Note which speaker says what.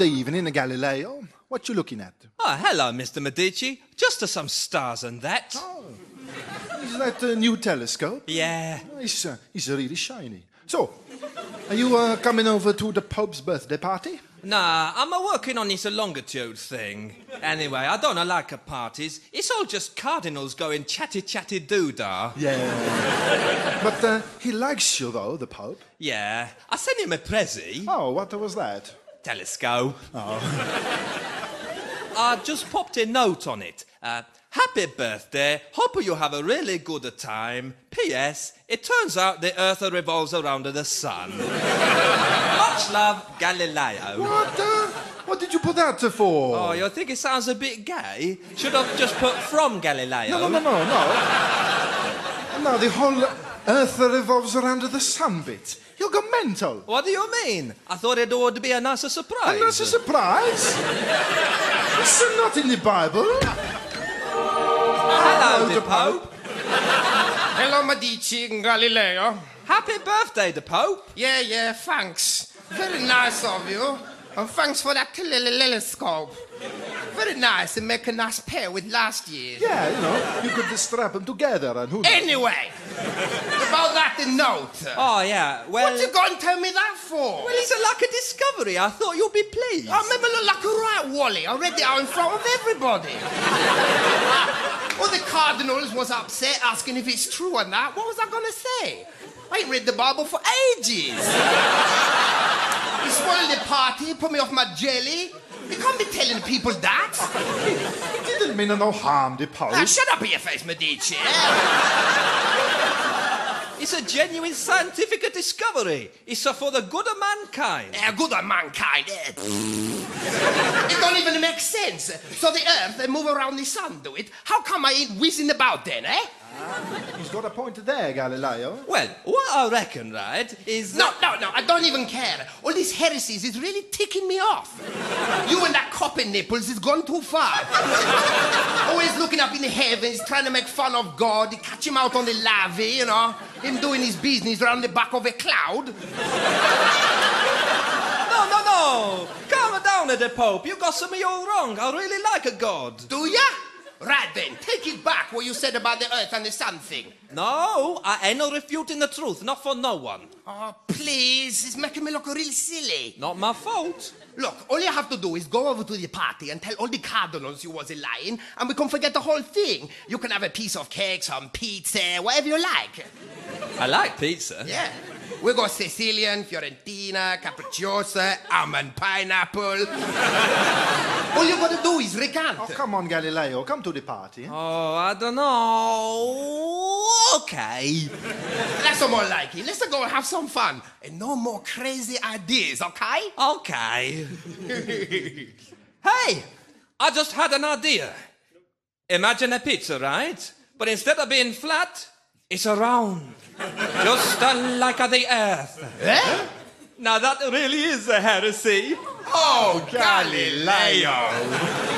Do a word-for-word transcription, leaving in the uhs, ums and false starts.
Speaker 1: Good evening, Galileo. What you looking at?
Speaker 2: Oh, hello, Mister Medici. Just some stars and that.
Speaker 1: Oh, is that a new telescope?
Speaker 2: Yeah.
Speaker 1: It's, uh, it's really shiny. So, are you uh, coming over to the Pope's birthday party?
Speaker 2: Nah, I'm uh, working on this longitude thing. Anyway, I don't uh, like uh, parties. It's all just cardinals going chatty-chatty-doo-dah.
Speaker 1: Yeah. But uh, he likes you, though, the Pope.
Speaker 2: Yeah. I sent him a prezi.
Speaker 1: Oh, what was that?
Speaker 2: Telescope.
Speaker 1: Oh.
Speaker 2: I just popped a note on it. Uh, Happy birthday. Hope you have a really good time. P S. It turns out the Earth revolves around the sun. Much love, Galileo.
Speaker 1: What? Uh, what did you put that for?
Speaker 2: Oh, you think it sounds a bit gay? Should have just put from Galileo.
Speaker 1: No, no, no, no, no. No, the whole Earth revolves around the sun bit. You go mental.
Speaker 2: What do you mean? I thought it would be a nice surprise.
Speaker 1: And that's a surprise? It's not in the Bible.
Speaker 2: Hello, the Pope.
Speaker 3: Hello, Medici and Galileo.
Speaker 2: Happy birthday, the Pope.
Speaker 3: Yeah, yeah, thanks. Very nice of you. And thanks for that telescope. Very nice, and make a nice pair with last year.
Speaker 1: Yeah, you know, you could strap them together and who knows?
Speaker 3: Anyway, about that note.
Speaker 2: Oh, yeah, well...
Speaker 3: What you going to tell me that for?
Speaker 2: Well, it's a lucky discovery. I thought you'd be pleased.
Speaker 3: I remember look like a right Wally. I read it out in front of everybody. Well, the cardinals was upset, asking if it's true or not. What was I going to say? I ain't read the Bible for ages. He spoiled the party, put me off my jelly. You can't be telling people that.
Speaker 1: He didn't mean no harm, the Pope.
Speaker 3: Now, shut up, your face, Medici.
Speaker 2: It's a genuine scientific discovery. It's uh, for the good of mankind.
Speaker 3: Yeah, good of mankind. Eh? It don't even make sense. So the Earth, they move around the sun, do it? How come I ain't whizzing about then, eh?
Speaker 1: He's got a point there, Galileo.
Speaker 2: Well, what I reckon, right, is...
Speaker 3: No, no, no, I don't even care. All these heresies is really ticking me off. You and that copper nipples is gone too far. Always looking up in the heavens, trying to make fun of God, catch him out on the levee, you know, him doing his business around the back of a cloud.
Speaker 2: No, no, no. Calm down, the Pope. You got something all wrong. I really like a God.
Speaker 3: Do ya? Right then, take it back what you said about the Earth and the sun thing.
Speaker 2: No, I ain't no refuting the truth, not for no one.
Speaker 3: Oh, please, it's making me look real silly.
Speaker 2: Not my fault.
Speaker 3: Look, all you have to do is go over to the party and tell all the cardinals you was lying, and we can forget the whole thing. You can have a piece of cake, some pizza, whatever you like.
Speaker 2: I like pizza.
Speaker 3: Yeah. We got Sicilian, Fiorentina, Capricciosa, almond pineapple. All you gotta do is recant.
Speaker 1: Oh, come on, Galileo. Come to the party.
Speaker 2: Oh, I don't know. Okay.
Speaker 3: That's more like it. Let's go and have some fun. And no more crazy ideas, okay?
Speaker 2: Okay. Hey, I just had an idea. Imagine a pizza, right? But instead of being flat, it's a round. Just uh, like uh, the Earth.
Speaker 3: Eh?
Speaker 2: Now that really is a heresy.
Speaker 3: Oh, Galileo.